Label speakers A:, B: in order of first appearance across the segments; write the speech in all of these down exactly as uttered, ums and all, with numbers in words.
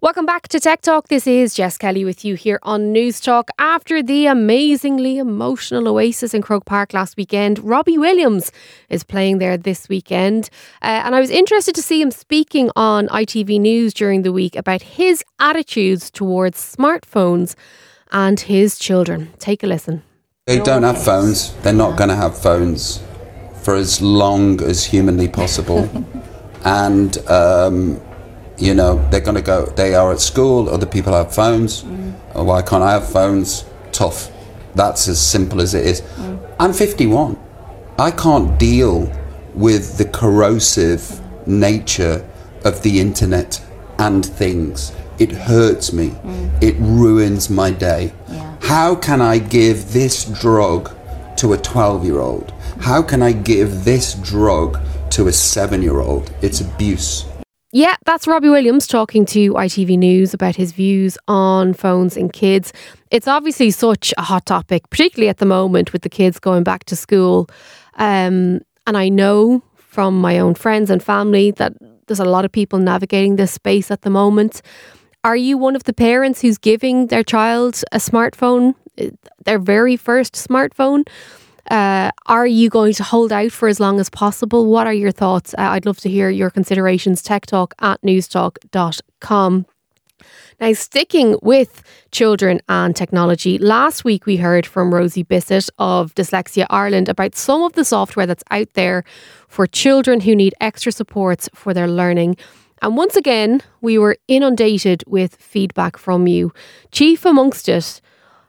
A: Welcome back to Tech Talk. This is Jess Kelly with you here on News Talk. After the amazingly emotional Oasis in Croke Park last weekend, Robbie Williams is playing there this weekend. Uh, and I was interested to see him speaking on I T V News during the week about his attitudes towards smartphones and his children. Take a listen.
B: They don't have phones. They're not going to have phones for as long as humanly possible. and... Um, You know, they're going to go, they are at school, other people have phones. Mm. Oh, why can't I have phones? Tough. That's as simple as it is. Mm. I'm fifty-one. I can't deal with the corrosive nature of the internet and things. It hurts me. Mm. It ruins my day. Yeah. How can I give this drug to a twelve-year-old? How can I give this drug to a seven-year-old? It's abuse.
A: Yeah, that's Robbie Williams talking to I T V News about his views on phones and kids. It's obviously such a hot topic, particularly at the moment with the kids going back to school. Um, and I know from my own friends and family that there's a lot of people navigating this space at the moment. Are you one of the parents who's giving their child a smartphone, their very first smartphone? Uh, are you going to hold out for as long as possible? What are your thoughts? Uh, I'd love to hear your considerations. techtalk at newstalk dot com. Now, sticking with children and technology, last week we heard from Rosie Bissett of Dyslexia Ireland about some of the software that's out there for children who need extra supports for their learning. And once again, we were inundated with feedback from you. Chief amongst it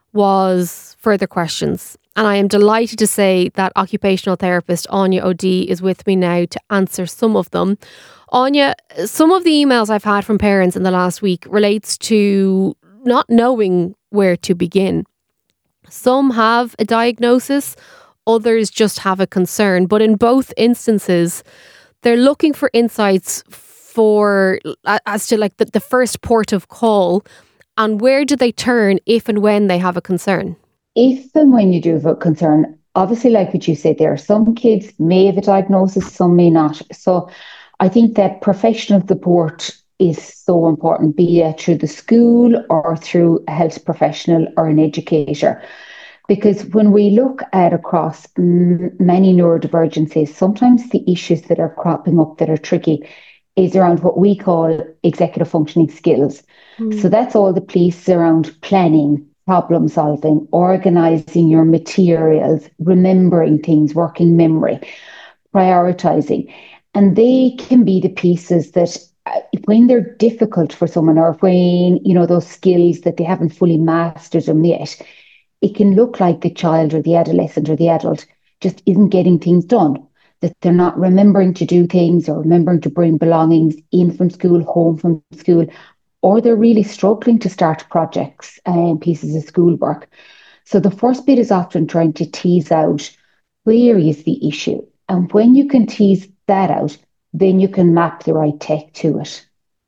A: was further questions. And I am delighted to say that occupational therapist Anya O'Dea is with me now to answer some of them. Anya, some of the emails I've had from parents in the last week relates to not knowing where to begin. Some have a diagnosis, others just have a concern. But in both instances, they're looking for insights for as to like the, the first port of call and where do they turn if and when they have a concern.
C: If and when you do have a concern, obviously, like what you said there, some kids may have a diagnosis, some may not. So I think that professional support is so important, be it through the school or through a health professional or an educator. Because when we look at across m- many neurodivergencies, sometimes the issues that are cropping up that are tricky is around what we call executive functioning skills. Mm. So that's all the piece around planning, problem solving, organising your materials, remembering things, working memory, prioritising. And they can be the pieces that uh, when they're difficult for someone or when, you know, those skills that they haven't fully mastered them yet, it can look like the child or the adolescent or the adult just isn't getting things done, that they're not remembering to do things or remembering to bring belongings in from school, home from school, or they're really struggling to start projects and pieces of schoolwork. So the first bit is often trying to tease out where is the issue. And when you can tease that out, then you can map the right tech to it.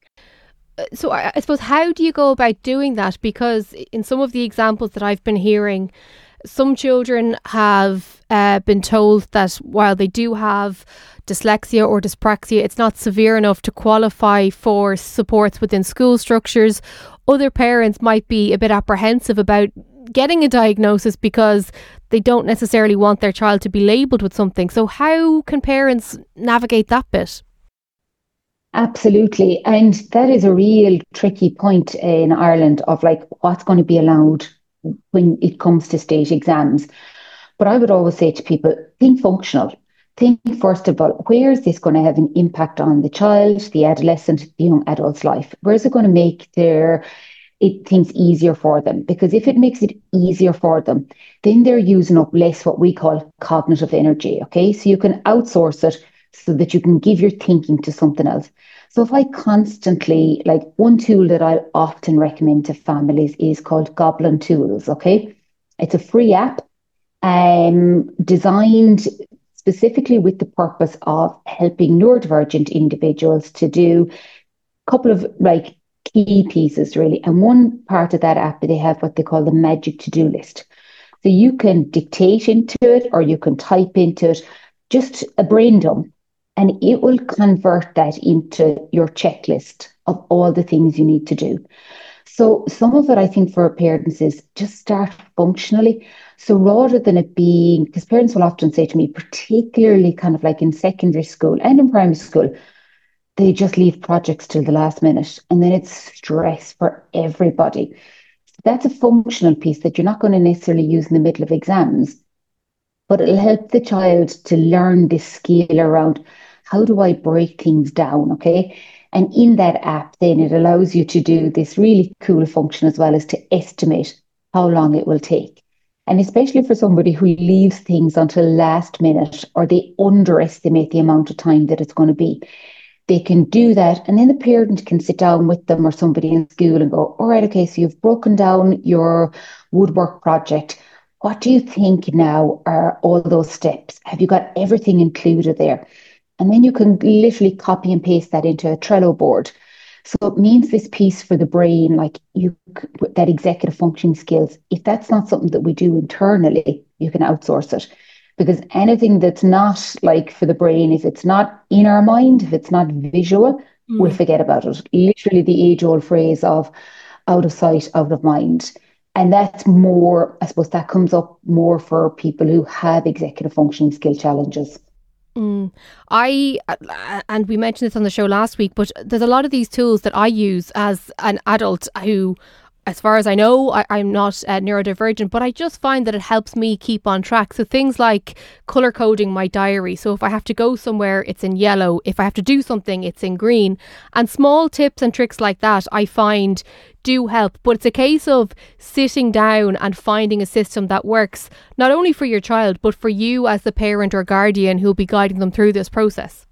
A: So I, I suppose, how do you go about doing that? Because in some of the examples that I've been hearing, some children have uh, been told that while they do have dyslexia or dyspraxia, it's not severe enough to qualify for supports within school structures. Other parents might be a bit apprehensive about getting a diagnosis because they don't necessarily want their child to be labelled with something. So how can parents navigate that bit?
C: Absolutely. And that is a real tricky point in Ireland of like what's going to be allowed when it comes to state exams. But I would always say to people, think functional. Think, first of all, where is this going to have an impact on the child, the adolescent, the young adult's life? Where is it going to make their it things easier for them? Because if it makes it easier for them, then they're using up less what we call cognitive energy, okay? So you can outsource it so that you can give your thinking to something else. So if I constantly, like one tool that I often recommend to families is called Goblin Tools, okay? It's a free app um, designed specifically with the purpose of helping neurodivergent individuals to do a couple of like key pieces really. And one part of that app, they have what they call the magic to-do list. So you can dictate into it or you can type into it just a brain dump and it will convert that into your checklist of all the things you need to do. So some of it, I think, for parents is just start functionally. So rather than it being, because parents will often say to me, particularly kind of like in secondary school and in primary school, they just leave projects till the last minute, and then it's stress for everybody. That's a functional piece that you're not going to necessarily use in the middle of exams, but it'll help the child to learn this skill around how do I break things down, okay? And in that app, then it allows you to do this really cool function as well as to estimate how long it will take. And especially for somebody who leaves things until last minute, or they underestimate the amount of time that it's going to be, they can do that. And then the parent can sit down with them or somebody in school and go, all right, okay, so you've broken down your woodwork project. What do you think now are all those steps? Have you got everything included there? And then you can literally copy and paste that into a Trello board. So it means this piece for the brain, like you, that executive functioning skills, if that's not something that we do internally, you can outsource it. Because anything that's not like for the brain, if it's not in our mind, if it's not visual, mm. we'll forget about it. Literally the age-old phrase of out of sight, out of mind. And that's more, I suppose that comes up more for people who have executive functioning skill challenges.
A: Mm. I, and we mentioned this on the show last week, but there's a lot of these tools that I use as an adult who, as far as I know, I, I'm not uh, neurodivergent, but I just find that it helps me keep on track. So things like colour coding my diary. So if I have to go somewhere, it's in yellow. If I have to do something, it's in green. And small tips and tricks like that, I find do help. But it's a case of sitting down and finding a system that works, not only for your child, but for you as the parent or guardian who'll be guiding them through this process.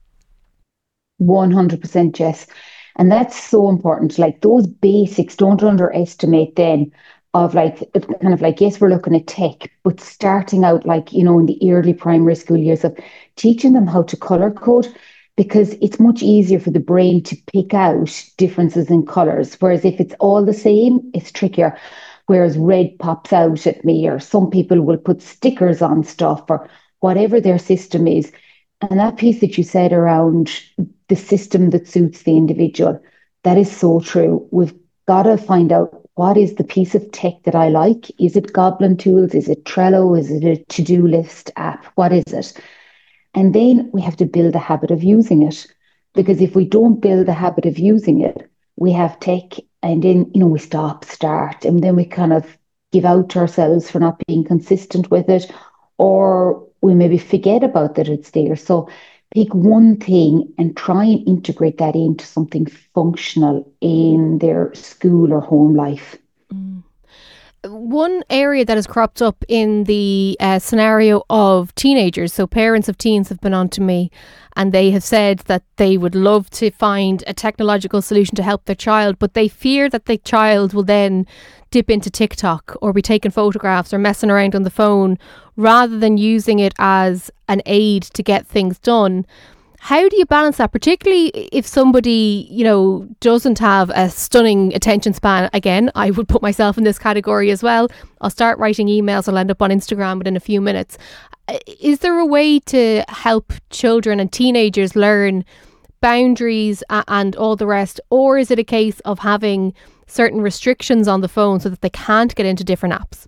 C: one hundred percent, Jess. And that's so important. Like those basics, don't underestimate then of like, kind of like, yes, we're looking at tech, but starting out like, you know, in the early primary school years of teaching them how to color code, because it's much easier for the brain to pick out differences in colors. Whereas if it's all the same, it's trickier. Whereas red pops out at me, or some people will put stickers on stuff or whatever their system is. And that piece that you said around the system that suits the individual, that is so true. We've got to find out what is the piece of tech that I like. Is it Goblin Tools? Is it Trello? Is it a to-do list app? What is it? And then we have to build a habit of using it. Because if we don't build a habit of using it, we have tech and then, you know, we stop, start, and then we kind of give out to ourselves for not being consistent with it, or we maybe forget about that it's there. So pick one thing and try and integrate that into something functional in their school or home life.
A: Mm. One area that has cropped up in the uh, scenario of teenagers, so parents of teens have been on to me and they have said that they would love to find a technological solution to help their child, but they fear that the child will then dip into TikTok or be taking photographs or messing around on the phone rather than using it as an aid to get things done. How do you balance that, particularly if somebody, you know, doesn't have a stunning attention span? Again, I would put myself in this category as well. I'll start writing emails, I'll end up on Instagram within a few minutes. Is there a way to help children and teenagers learn boundaries and all the rest? Or is it a case of having certain restrictions on the phone so that they can't get into different apps?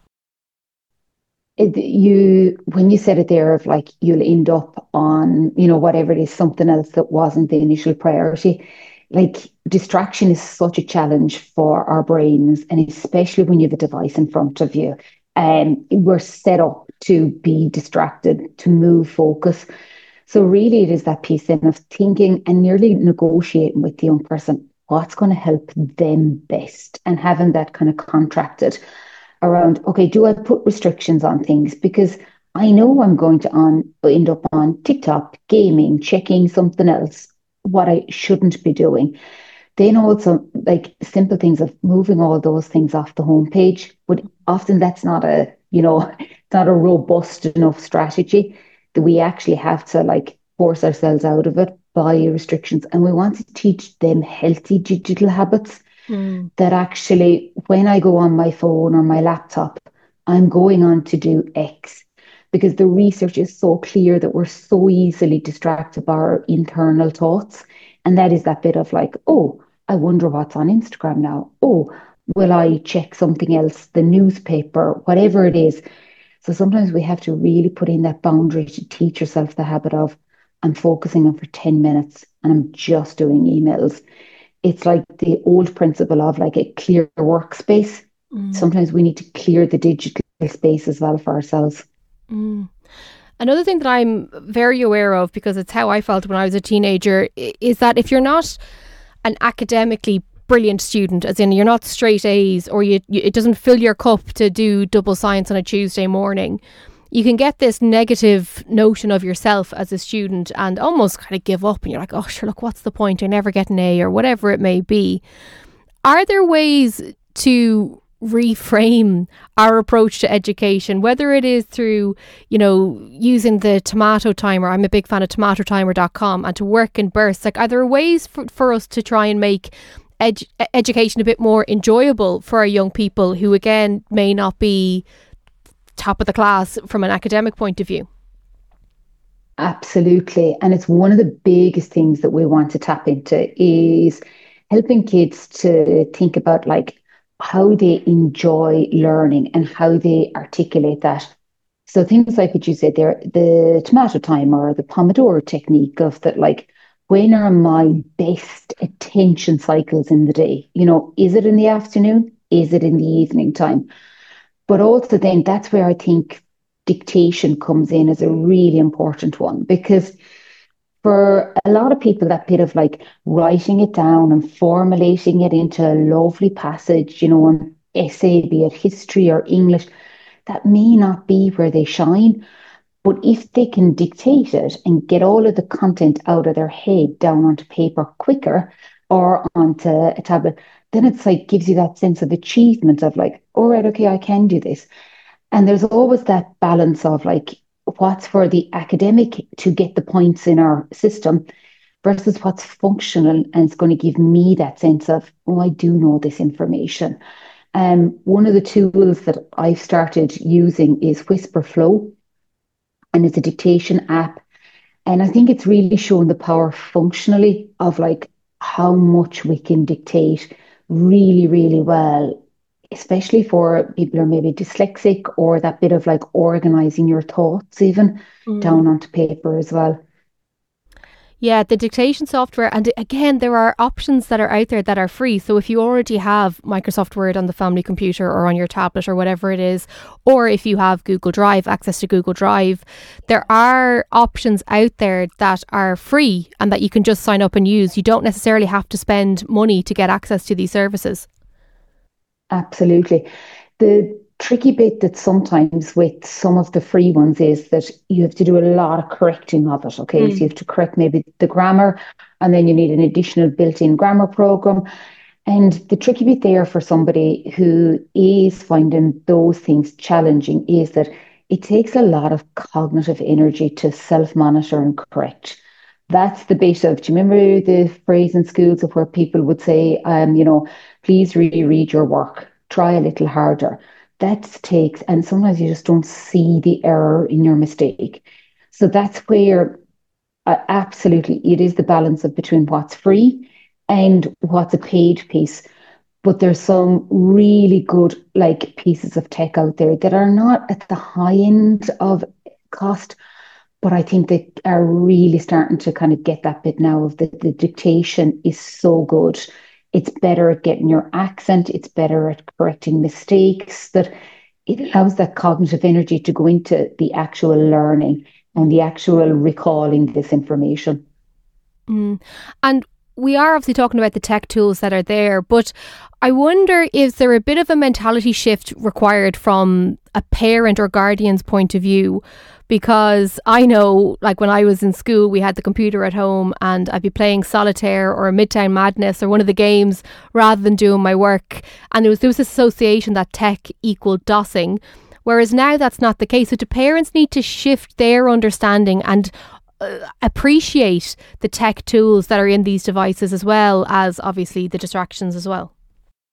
C: It, you when you said it there of like you'll end up on, you know, whatever it is, something else that wasn't the initial priority. Like distraction is such a challenge for our brains, and especially when you have a device in front of you. And um, we're set up to be distracted, to move focus. So really it is that piece then of thinking and nearly negotiating with the young person what's going to help them best, and having that kind of contracted around, okay, do I put restrictions on things? Because I know I'm going to on end up on TikTok, gaming, checking something else, what I shouldn't be doing. Then also like simple things of moving all those things off the homepage, but often that's not a, you know, it's not a robust enough strategy that we actually have to like force ourselves out of it by restrictions. And we want to teach them healthy digital habits. Mm. That actually, when I go on my phone or my laptop, I'm going on to do X. because the research is so clear that we're so easily distracted by our internal thoughts. And that is that bit of like, oh, I wonder what's on Instagram now. Oh, will I check something else, the newspaper, whatever it is. So sometimes we have to really put in that boundary to teach yourself the habit of, I'm focusing on for ten minutes and I'm just doing emails. It's like the old principle of like a clear workspace. Mm. Sometimes we need to clear the digital space as well for ourselves.
A: Mm. Another thing that I'm very aware of, because it's how I felt when I was a teenager, is that if you're not an academically brilliant student, as in you're not straight A's, or you, you it doesn't fill your cup to do double science on a Tuesday morning, you can get this negative notion of yourself as a student and almost kind of give up, and you're like, oh sure, look, what's the point, I never get an A, or whatever it may be. Are there ways to reframe our approach to education, whether it is through, you know, using the tomato timer? I'm a big fan of tomato timer dot com, and to work in bursts. Like, are there ways for, for us to try and make edu- education a bit more enjoyable for our young people who, again, may not be top of the class from an academic point of view?
C: Absolutely. And it's one of the biggest things that we want to tap into is helping kids to think about like how they enjoy learning and how they articulate that. So things like what you said there, the tomato timer or the Pomodoro technique of that, like, when are my best attention cycles in the day? You know, is it in the afternoon? Is it in the evening time? But also then that's where I think dictation comes in as a really important one, because for a lot of people, that bit of like writing it down and formulating it into a lovely passage, you know, an essay, be it history or English, that may not be where they shine. But if they can dictate it and get all of the content out of their head down onto paper quicker or onto a tablet, then it's like gives you that sense of achievement of like, all right, okay, I can do this. And there's always that balance of like, what's for the academic to get the points in our system versus what's functional and it's going to give me that sense of, oh, I do know this information. Um, one of the tools that I've started using is Whisperflow, and it's a dictation app. And I think it's really shown the power functionally of like how much we can dictate really, really well, especially for people who are maybe dyslexic, or that bit of like organizing your thoughts even mm. down onto paper as well.
A: Yeah, the dictation software. And again, there are options that are out there that are free. So if you already have Microsoft Word on the family computer or on your tablet or whatever it is, or if you have Google Drive, access to Google Drive, there are options out there that are free and that you can just sign up and use. You don't necessarily have to spend money to get access to these services.
C: Absolutely. The tricky bit that sometimes with some of the free ones is that you have to do a lot of correcting of it. Okay, mm. so you have to correct maybe the grammar, and then you need an additional built-in grammar program. And the tricky bit there for somebody who is finding those things challenging is that it takes a lot of cognitive energy to self-monitor and correct. That's the bit of, do you remember the phrase in schools of where people would say, um, you know, please reread your work, try a little harder. That takes, and sometimes you just don't see the error in your mistake. So that's where uh, absolutely it is the balance of between what's free and what's a paid piece. But there's some really good like pieces of tech out there that are not at the high end of cost, but I think they are really starting to kind of get that bit now of the, the dictation is so good. It's better at getting your accent. It's better at correcting mistakes, that it allows that cognitive energy to go into the actual learning and the actual recalling this information.
A: Mm. And we are obviously talking about the tech tools that are there, but I wonder, is there a bit of a mentality shift required from a parent or guardian's point of view? Because I know, like when I was in school, we had the computer at home and I'd be playing Solitaire or Midtown Madness or one of the games rather than doing my work. And there was, there was this association that tech equaled DOSing, whereas now that's not the case. So do parents need to shift their understanding and uh, appreciate the tech tools that are in these devices, as well as obviously the distractions as well?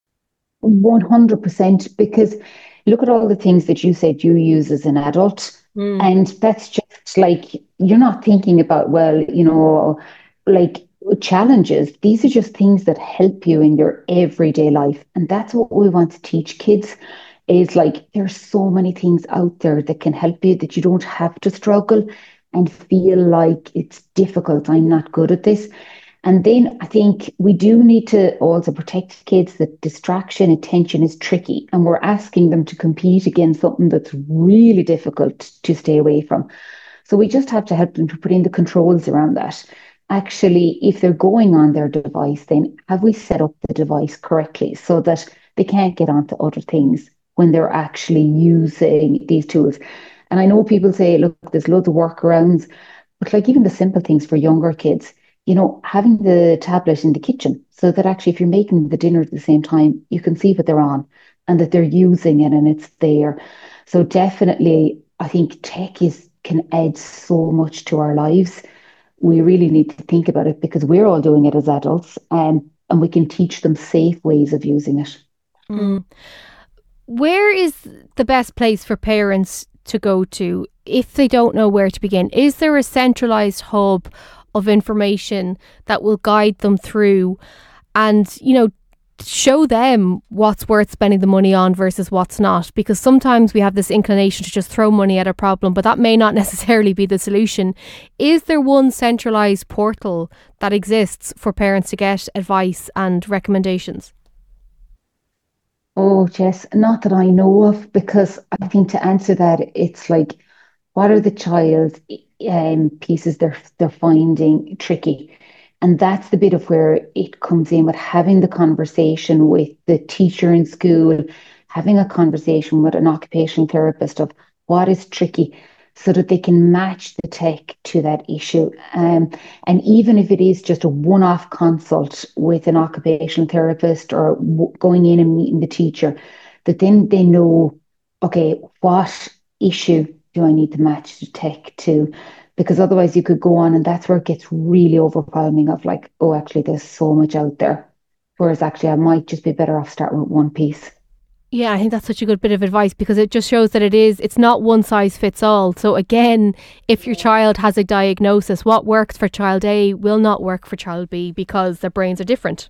C: one hundred percent, because look at all the things that you said you use as an adult Mm. And that's just like, you're not thinking about, well, you know, like challenges. These are just things that help you in your everyday life. And that's what we want to teach kids is like, there's so many things out there that can help you, that you don't have to struggle and feel like it's difficult. I'm not good at this. And then I think we do need to also protect kids that distraction, attention is tricky. And we're asking them to compete against something that's really difficult to stay away from. So we just have to help them to put in the controls around that. Actually, if they're going on their device, then have we set up the device correctly so that they can't get onto other things when they're actually using these tools? And I know people say, look, there's loads of workarounds, but like even the simple things for younger kids, you know, having the tablet in the kitchen so that actually if you're making the dinner at the same time, you can see what they're on and that they're using it and it's there. So definitely, I think tech is can add so much to our lives. We really need to think about it because we're all doing it as adults, um, and we can teach them safe ways of using it.
D: Mm. Where is the best place for parents to go to if they don't know where to begin? Is there a centralized hub of information that will guide them through and, you know, show them what's worth spending the money on versus what's not? Because sometimes we have this inclination to just throw money at a problem, but that may not necessarily be the solution. Is there one centralized portal that exists for parents to get advice and recommendations?
C: Oh, Jess, not that I know of, because I think to answer that, it's like, what are the child's um, pieces they're they're finding tricky? And that's the bit of where it comes in with having the conversation with the teacher in school, having a conversation with an occupational therapist of what is tricky so that they can match the tech to that issue. Um, and even if it is just a one-off consult with an occupational therapist or w- going in and meeting the teacher, that then they know, okay, what issue do I need to match the tech to? Because otherwise you could go on and that's where it gets really overwhelming of like, oh, actually there's so much out there. Whereas actually I might just be better off starting with one piece.
D: Yeah, I think that's such a good bit of advice because it just shows that it is, it's not one size fits all. So again, if your child has a diagnosis, what works for child A will not work for child B because their brains are different.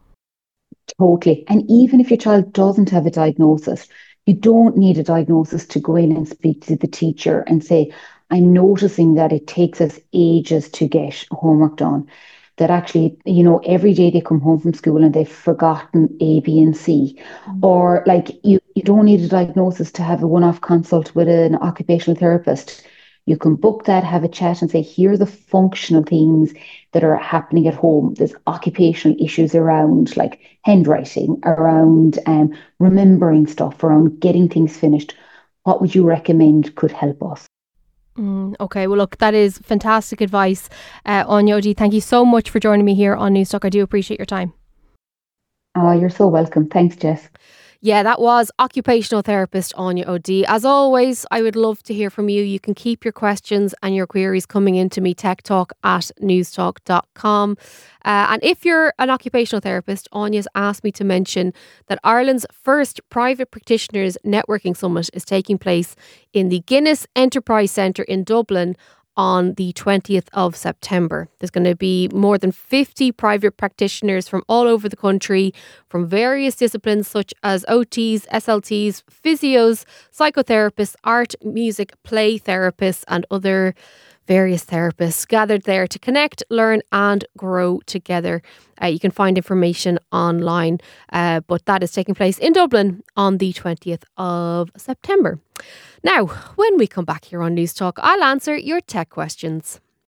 C: Totally. And even if your child doesn't have a diagnosis, you don't need a diagnosis to go in and speak to the teacher and say, I'm noticing that it takes us ages to get homework done. That actually, you know, every day they come home from school and they've forgotten A, B, and C. Mm-hmm. Or like you, you don't need a diagnosis to have a one-off consult with an occupational therapist. You can book that, have a chat and say, here are the functional things that are happening at home. There's occupational issues around like handwriting, around um, remembering stuff, around getting things finished. What would you recommend could help us?
D: Mm, okay, well look, that is fantastic advice. Uh, Áine O'D, thank you so much for joining me here on Newstalk. I do appreciate your time.
C: Oh, you're so welcome. Thanks, Jess.
A: Yeah, that was occupational therapist Áine O'D. As always, I would love to hear from you. You can keep your questions and your queries coming into me, techtalk at newstalk dot com. Uh, and if you're an occupational therapist, Áine's asked me to mention that Ireland's first private practitioners networking summit is taking place in the Guinness Enterprise Centre in Dublin on the twentieth of September. There's going to be more than fifty private practitioners from all over the country, from various disciplines such as O Ts, S L Ts, physios, psychotherapists, art, music, play therapists and other various therapists gathered there to connect, learn and grow together. Uh, you can find information online, uh, but that is taking place in Dublin on the twentieth of September. Now, when we come back here on Newstalk, I'll answer your tech questions.